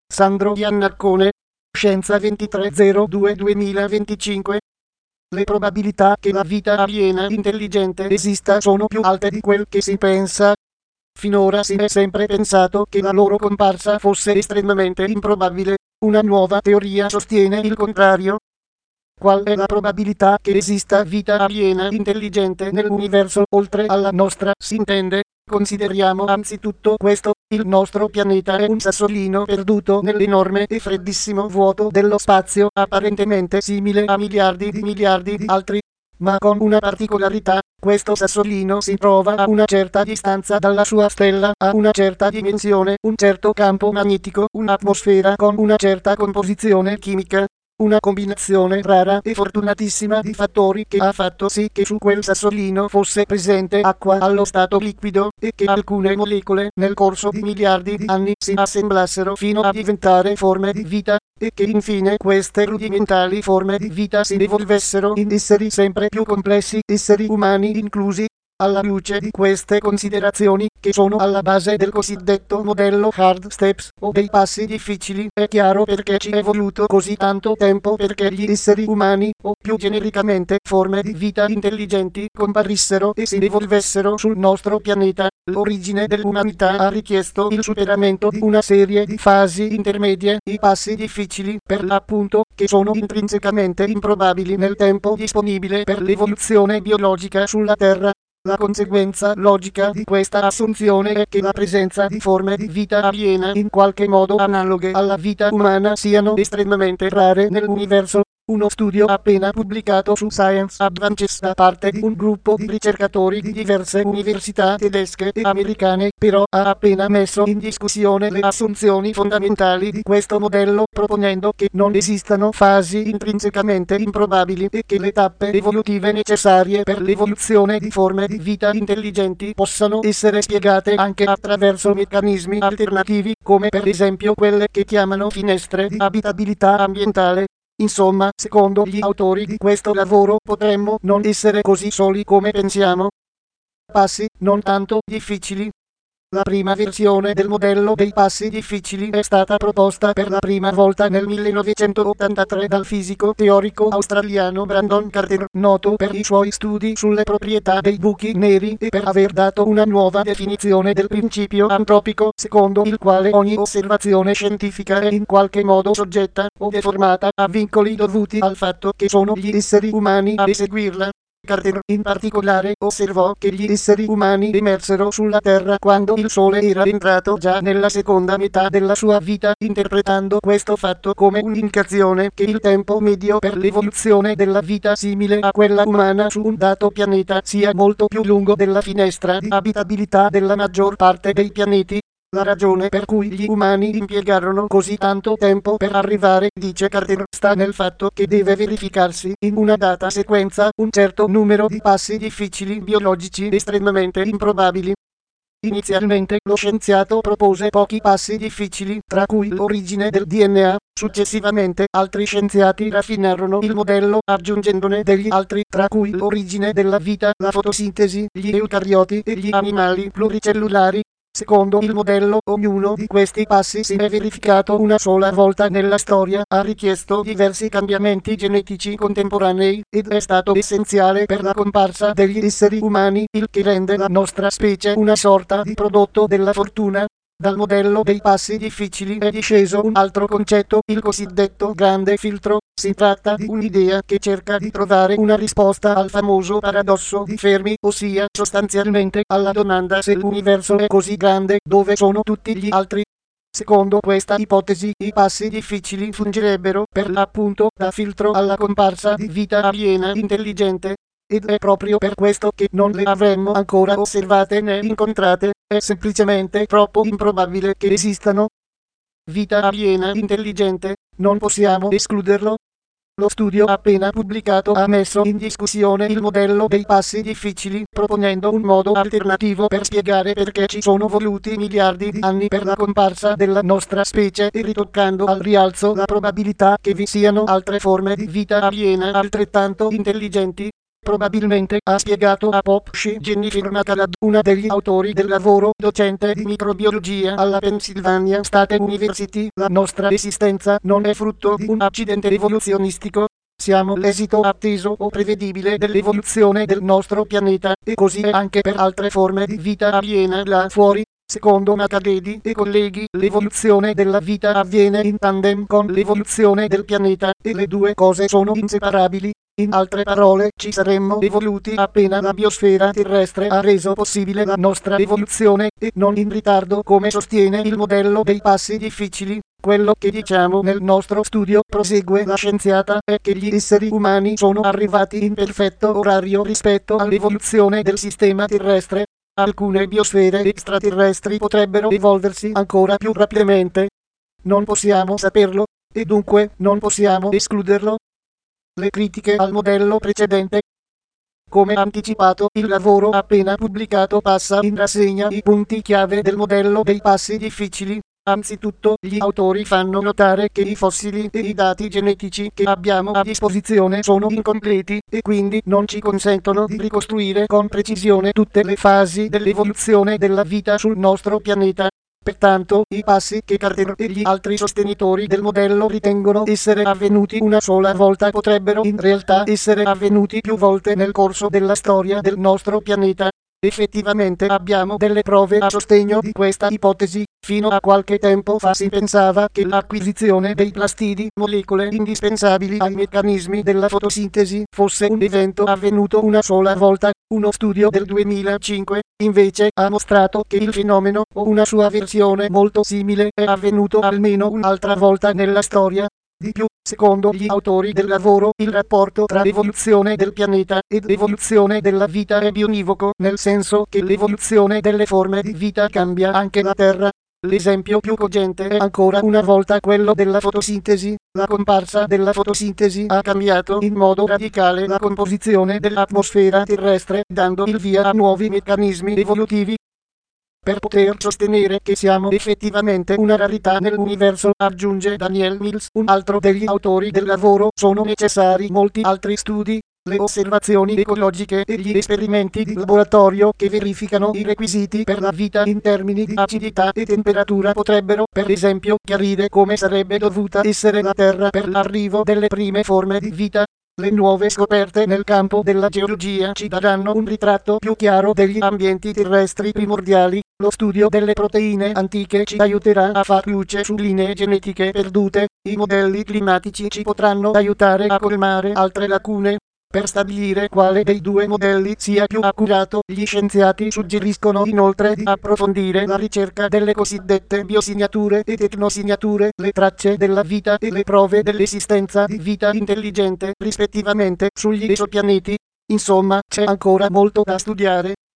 Sandro Iannaccone, Scienza 2302-2025. Le probabilità che la vita aliena intelligente esista sono più alte di quel che si pensa. Finora si è sempre pensato che la loro comparsa fosse estremamente improbabile. Una nuova teoria sostiene il contrario. Qual è la probabilità che esista vita aliena intelligente nell'universo oltre alla nostra, si intende? Consideriamo anzitutto questo: il nostro pianeta è un sassolino perduto nell'enorme e freddissimo vuoto dello spazio, apparentemente simile a miliardi di altri, ma con una particolarità: questo sassolino si trova a una certa distanza dalla sua stella, a una certa dimensione, un certo campo magnetico, un'atmosfera con una certa composizione chimica. Una combinazione rara e fortunatissima di fattori che ha fatto sì che su quel sassolino fosse presente acqua allo stato liquido, e che alcune molecole nel corso di miliardi di anni si assemblassero fino a diventare forme di vita, e che infine queste rudimentali forme di vita si evolvessero in esseri sempre più complessi, esseri umani inclusi. Alla luce di queste considerazioni, che sono alla base del cosiddetto modello Hard Steps, o dei passi difficili, è chiaro perché ci è voluto così tanto tempo perché gli esseri umani, o più genericamente forme di vita intelligenti, comparissero e si evolvessero sul nostro pianeta. L'origine dell'umanità ha richiesto il superamento di una serie di fasi intermedie, i passi difficili, per l'appunto, che sono intrinsecamente improbabili nel tempo disponibile per l'evoluzione biologica sulla Terra. La conseguenza logica di questa assunzione è che la presenza di forme di vita aliena in qualche modo analoghe alla vita umana siano estremamente rare nell'universo. Uno studio appena pubblicato su Science Advances da parte di un gruppo di ricercatori di diverse università tedesche e americane, però, ha appena messo in discussione le assunzioni fondamentali di questo modello, proponendo che non esistano fasi intrinsecamente improbabili e che le tappe evolutive necessarie per l'evoluzione di forme di vita intelligenti possano essere spiegate anche attraverso meccanismi alternativi, come per esempio quelle che chiamano finestre di abitabilità ambientale. Insomma, secondo gli autori di questo lavoro, potremmo non essere così soli come pensiamo. Passi non tanto difficili. La prima versione del modello dei passi difficili è stata proposta per la prima volta nel 1983 dal fisico teorico australiano Brandon Carter, noto per i suoi studi sulle proprietà dei buchi neri e per aver dato una nuova definizione del principio antropico, secondo il quale ogni osservazione scientifica è in qualche modo soggetta o deformata a vincoli dovuti al fatto che sono gli esseri umani a eseguirla. Carter, in particolare, osservò che gli esseri umani emersero sulla Terra quando il Sole era entrato già nella seconda metà della sua vita, interpretando questo fatto come un'indicazione che il tempo medio per l'evoluzione della vita simile a quella umana su un dato pianeta sia molto più lungo della finestra di abitabilità della maggior parte dei pianeti. La ragione per cui gli umani impiegarono così tanto tempo per arrivare, dice Carter, sta nel fatto che deve verificarsi in una data sequenza un certo numero di passi difficili biologici estremamente improbabili. Inizialmente lo scienziato propose pochi passi difficili, tra cui l'origine del DNA. Successivamente altri scienziati raffinarono il modello aggiungendone degli altri, tra cui l'origine della vita, la fotosintesi, gli eucarioti e gli animali pluricellulari. Secondo il modello, ognuno di questi passi si è verificato una sola volta nella storia, ha richiesto diversi cambiamenti genetici contemporanei, ed è stato essenziale per la comparsa degli esseri umani, il che rende la nostra specie una sorta di prodotto della fortuna. Dal modello dei passi difficili è disceso un altro concetto, il cosiddetto grande filtro. Si tratta di un'idea che cerca di trovare una risposta al famoso paradosso di Fermi, ossia sostanzialmente alla domanda se l'universo è così grande, dove sono tutti gli altri. Secondo questa ipotesi, i passi difficili fungerebbero per l'appunto da filtro alla comparsa di vita aliena intelligente. Ed è proprio per questo che non le avremmo ancora osservate né incontrate, è semplicemente troppo improbabile che esistano. Vita aliena intelligente, non possiamo escluderlo. Lo studio appena pubblicato ha messo in discussione il modello dei passi difficili, proponendo un modo alternativo per spiegare perché ci sono voluti miliardi di anni per la comparsa della nostra specie e ritoccando al rialzo la probabilità che vi siano altre forme di vita aliena altrettanto intelligenti. Probabilmente ha spiegato a Popshi Jennifer McCallad, una degli autori del lavoro docente di microbiologia alla Pennsylvania State University, la nostra esistenza non è frutto di un accidente evoluzionistico. Siamo l'esito atteso o prevedibile dell'evoluzione del nostro pianeta, e così è anche per altre forme di vita aliena là fuori. Secondo Macadedi e colleghi, l'evoluzione della vita avviene in tandem con l'evoluzione del pianeta, e le due cose sono inseparabili. In altre parole, ci saremmo evoluti appena la biosfera terrestre ha reso possibile la nostra evoluzione, e non in ritardo come sostiene il modello dei passi difficili. Quello che diciamo nel nostro studio, prosegue la scienziata, è che gli esseri umani sono arrivati in perfetto orario rispetto all'evoluzione del sistema terrestre. Alcune biosfere extraterrestri potrebbero evolversi ancora più rapidamente. Non possiamo saperlo, e dunque non possiamo escluderlo. Le critiche al modello precedente. Come anticipato, il lavoro appena pubblicato passa in rassegna i punti chiave del modello dei passi difficili. Anzitutto, gli autori fanno notare che i fossili e i dati genetici che abbiamo a disposizione sono incompleti, e quindi non ci consentono di ricostruire con precisione tutte le fasi dell'evoluzione della vita sul nostro pianeta. Pertanto, i passi che Carter e gli altri sostenitori del modello ritengono essere avvenuti una sola volta potrebbero in realtà essere avvenuti più volte nel corso della storia del nostro pianeta. Effettivamente abbiamo delle prove a sostegno di questa ipotesi. Fino a qualche tempo fa si pensava che l'acquisizione dei plastidi, molecole indispensabili ai meccanismi della fotosintesi, fosse un evento avvenuto una sola volta. Uno studio del 2005, invece, ha mostrato che il fenomeno, o una sua versione molto simile, è avvenuto almeno un'altra volta nella storia. Di più, secondo gli autori del lavoro, il rapporto tra evoluzione del pianeta ed evoluzione della vita è bionivoco, nel senso che l'evoluzione delle forme di vita cambia anche la Terra. L'esempio più cogente è ancora una volta quello della fotosintesi. La comparsa della fotosintesi ha cambiato in modo radicale la composizione dell'atmosfera terrestre, dando il via a nuovi meccanismi evolutivi. Per poter sostenere che siamo effettivamente una rarità nell'universo, aggiunge Daniel Mills, un altro degli autori del lavoro, sono necessari molti altri studi. Le osservazioni ecologiche e gli esperimenti di laboratorio che verificano i requisiti per la vita in termini di acidità e temperatura potrebbero, per esempio, chiarire come sarebbe dovuta essere la Terra per l'arrivo delle prime forme di vita. Le nuove scoperte nel campo della geologia ci daranno un ritratto più chiaro degli ambienti terrestri primordiali. Lo studio delle proteine antiche ci aiuterà a far luce su linee genetiche perdute. I modelli climatici ci potranno aiutare a colmare altre lacune. Per stabilire quale dei due modelli sia più accurato, gli scienziati suggeriscono inoltre di approfondire la ricerca delle cosiddette biosignature e tecnosignature, le tracce della vita e le prove dell'esistenza di vita intelligente, rispettivamente, sugli esopianeti. Insomma, c'è ancora molto da studiare.